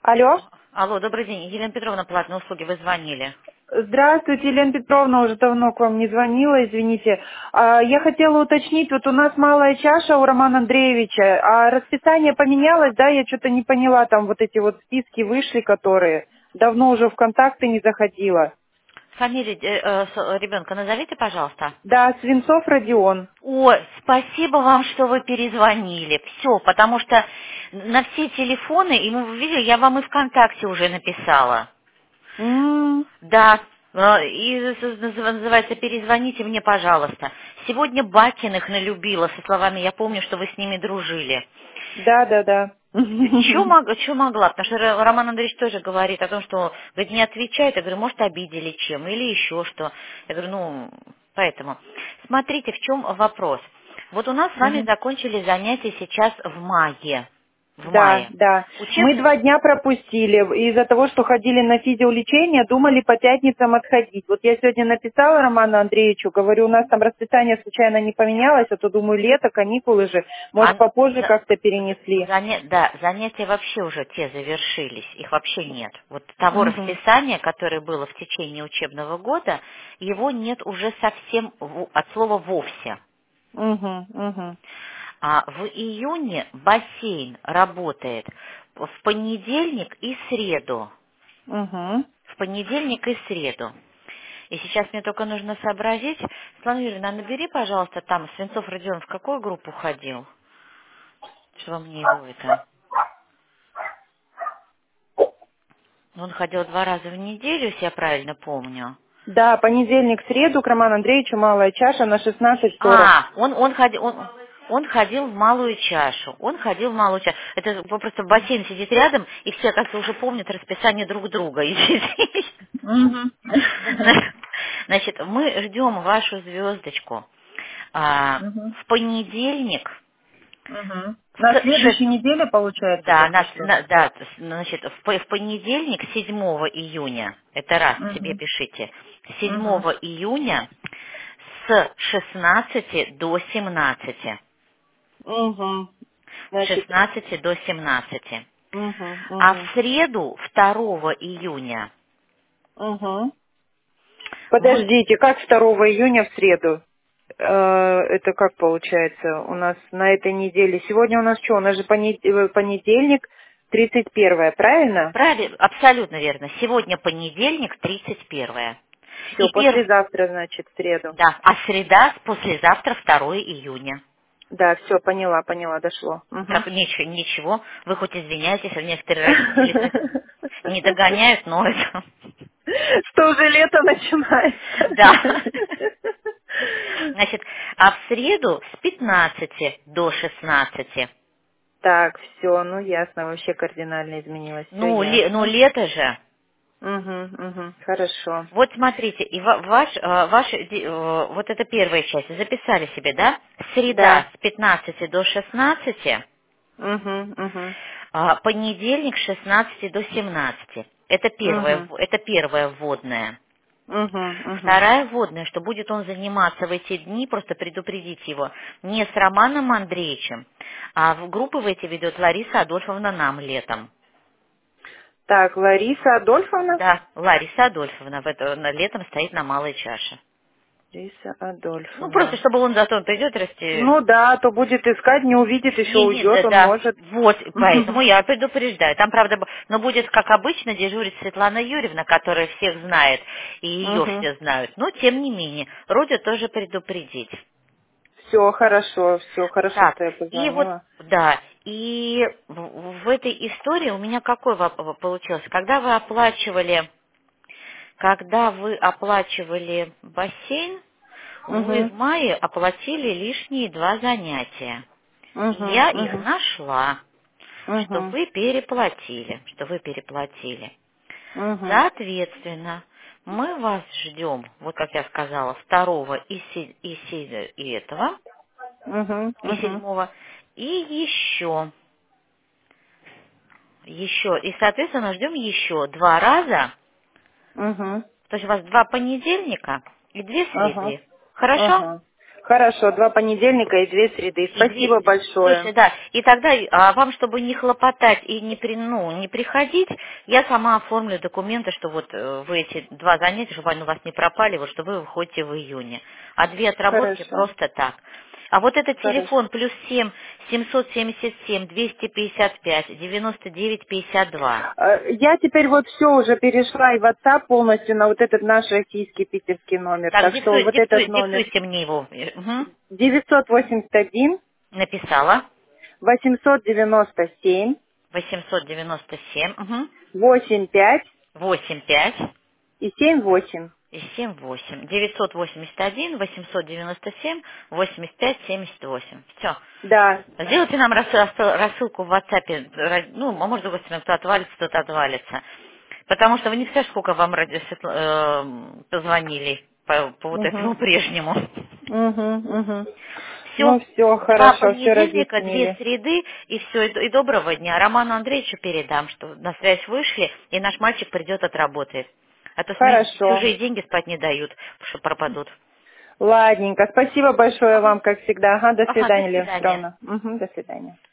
Алло. Алло, добрый день. Елена Петровна, платные услуги, вы звонили. Здравствуйте, Елена Петровна, уже давно к вам не звонила, извините. Я хотела уточнить, вот у нас малая чаша у Романа Андреевича, а расписание поменялось, да, я что-то не поняла, там вот эти вот списки вышли, которые давно уже в контакты не заходила. Фамилию ребенка назовите, пожалуйста. Да, Свинцов Родион. Ой, спасибо вам, что вы перезвонили. Все, потому что на все телефоны, и вы видели, я вам и ВКонтакте уже написала. М, Да, называется «Перезвоните мне, пожалуйста». Сегодня Бакиных налюбила со словами «Я помню, что вы с ними дружили». Да, да, да. Чё могла? Потому что Роман Андреевич тоже говорит о том, что, говорит, не отвечает. Я говорю, может, обидели чем или еще что. Я говорю, поэтому. Смотрите, в чем вопрос. Вот у нас с вами Мгм. закончили занятия сейчас в мае. В Да, мае. да. Мы Учебный... 2 дня пропустили. Из-за того, что ходили на физиолечение, думали по пятницам отходить. Вот я сегодня написала Роману Андреевичу, говорю, у нас там расписание случайно не поменялось, а то думаю, лето, каникулы же, может, попозже как-то перенесли. Да, занятия вообще уже те завершились, их вообще нет. Вот того Угу, расписания, которое было в течение учебного года, его нет уже совсем от слова вовсе. угу, угу, А в июне бассейн работает в понедельник и среду. угу. В понедельник и среду. И сейчас мне только нужно сообразить. Светлана Юрьевна, набери, пожалуйста, там Свинцов Родион в какую группу ходил? Что мне его это? Он ходил 2 раза в неделю, если я правильно помню. Да, понедельник, среду к Роману Андреевичу малая чаша на 16:40. Он ходил в малую чашу. Он ходил в малую чашу. Это просто бассейн сидит рядом, и все, кажется, уже помнят расписание друг друга. Угу. Значит, мы ждем вашу звездочку. Угу. В понедельник, Угу. На с шест- следующей неделе, получается, да, только что. да, значит, в понедельник, 7 июня, это раз, себе Угу. пишите, Угу. 7 июня с 16 до 17. Угу. С Значит, 16 до 17. угу, А в угу, среду, 2 июня, угу. вы... Подождите, как 2 июня в среду? Это как получается у нас на этой неделе? Сегодня у нас что? У нас же понедельник, 31, правильно? Правильно, абсолютно верно. Сегодня понедельник, 31. Все, И послезавтра, значит, в среду. да, а среда послезавтра, 2 июня. Да, все, поняла, поняла, дошло. Угу. Как ничего, вы хоть извиняйтесь, а некоторые родители не догоняют, но это... Что уже лето начинается. Да. Значит, а в среду с 15 до 16. Так, все, ну ясно, вообще кардинально изменилось, все Ну, ясно. лето же. Угу, угу, хорошо. Вот смотрите, и вот это первая часть, записали себе, да? Среда Да. с 15 до 16, Угу, угу, понедельник с 16 до 17. угу, Это первая вводная. угу, угу. Вторая вводная, что будет он заниматься в эти дни, просто предупредить его, не с Романом Андреевичем, а в группы в эти ведет Лариса Адольфовна нам летом. Так, Лариса Адольфовна? Да, Лариса Адольфовна летом стоит на малой чаше. Лариса Ну, просто Адольфовна. чтобы он зато придет расти. Ну да, то будет искать, не увидит, еще Не, уйдет, да, он да. может. Вот, поэтому я предупреждаю. Там, правда, но будет, как обычно, дежурить Светлана Юрьевна, которая всех знает, и ее Угу. все знают. Но, тем не менее, Родю тоже предупредить. Все хорошо, Так, что я и вот, позвонила. да, и в этой истории у меня какой получился? Когда вы оплачивали бассейн, вы Угу, в мае оплатили лишние 2 занятия. И угу, я их угу, нашла, что угу, вы переплатили. угу, Соответственно, мы вас ждем, вот как я сказала, 2 и этого, угу, и угу, 7, и и, соответственно, ждем еще 2 раза, угу. то есть у вас 2 понедельника и 2 Ага, среды. Хорошо? ага. Хорошо, 2 понедельника и 2 среды. И Спасибо 200. Слушай, большое. да, и тогда вам, чтобы не хлопотать и не приходить, я сама оформлю документы, что вот вы эти 2 занятия, чтобы они у вас не пропали, вот что вы выходите в июне. А 2 отработки Хорошо, просто так. А вот этот хорошо. телефон +7 777 255 99 52. Я теперь вот все уже перешла и в WhatsApp полностью на вот этот наш российский питерский номер. Так, Так что вот этот номер диктуйте мне его. Мгм. 981 Написала. 897 897. Угу. 85 85. и 78. И 78. 981 897 85 78. Все. Да. Сделайте нам рассылку в WhatsApp. Ну, может, с другой стороны, кто отвалится, тот отвалится. Потому что вы не представляете, сколько вам позвонили по вот Угу. этому прежнему. Угу, угу. Все. Ну все, 2 хорошо, все понедельника, 2 разъяснили. среды, и все, и доброго дня. Роману Андреевичу передам, что на связь вышли, и наш мальчик придет, отработает. А то, смотрите, Хорошо. чужие деньги спать не дают, потому что пропадут. Ладненько. Спасибо большое Ага, вам, как всегда. Ага, до ага, до свидания, Лена свидания. Петровна. Угу, до свидания.